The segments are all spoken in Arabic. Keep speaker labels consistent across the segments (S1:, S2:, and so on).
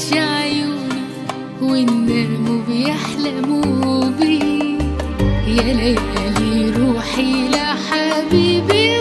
S1: نامتش عيوني والناموا بيحلموا بي. يا ليالي روحي لحبيبي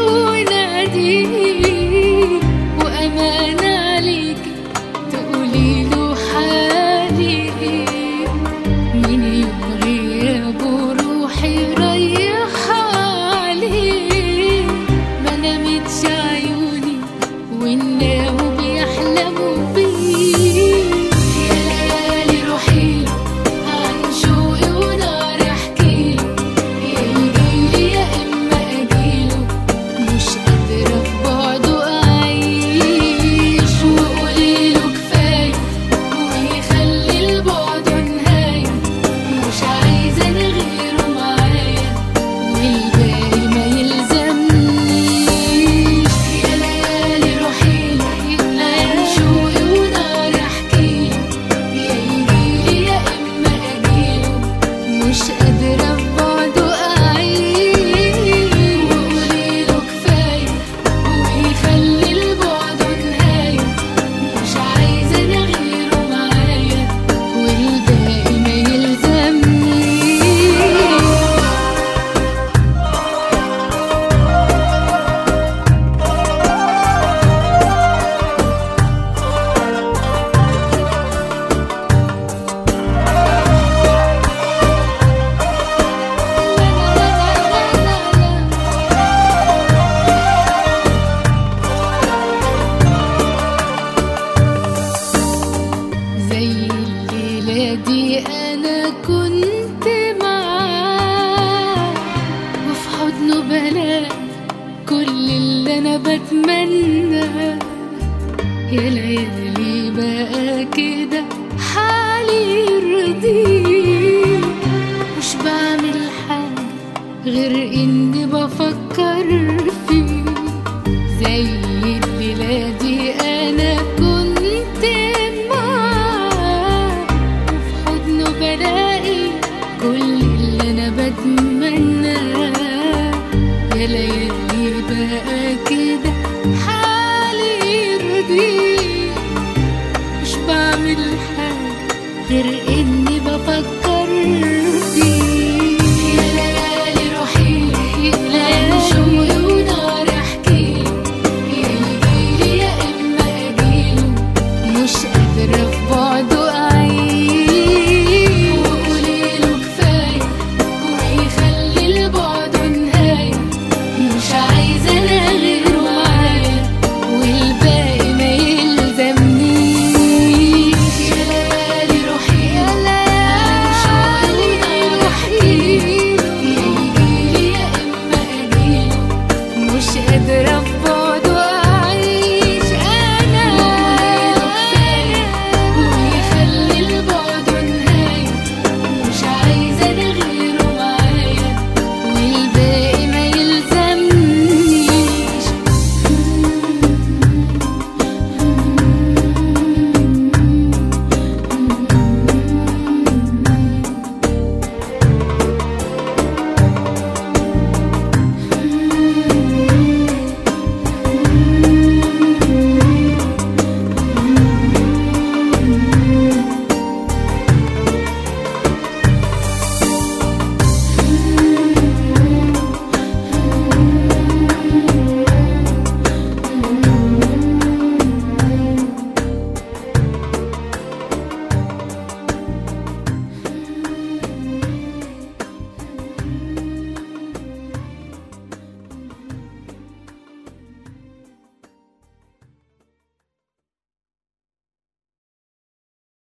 S1: وناديه، وأمان عليكي تقولي له حالي ايه. من يوم غيابه روحي رايحة عليه، ما نامتش عيوني والناموا بيحلموا بيه. يا ليالي روحي عن شوقي ونار احكيله، يا يجيلي يا اما اجيله، مش قادرة في بعده اعيش. وقوليله كفاية ويخلي البعد نهاية، مش عايزة انا غيره معايا والباقي ما يلزمنيش. يا ليالي روحي عن شوقي ونار احكيله، يا يجيلي يا اما اجيله، مش قادرة في بعده اعيش. وقوليله كفاية ويخلي البعد نهاية، مش عايزة انا غيره معايا والباقي ما يلزمنيش. زي الليلة دي أنا كنت معاه، وفي حضنه بلاقي كل اللي أنا بتمناه. يا ليالي بقى كده حالي يرضيه، مش بعمل حاجة غير إني بفكر فيه. زي الليلة دي أنا كنت معاه، وفي حضنه بلاقي كل اللي أنا بتمناه. يا ليالي بقى كده حالي يرضيه، مش بعمل حاجة غير إني بفكر فيه.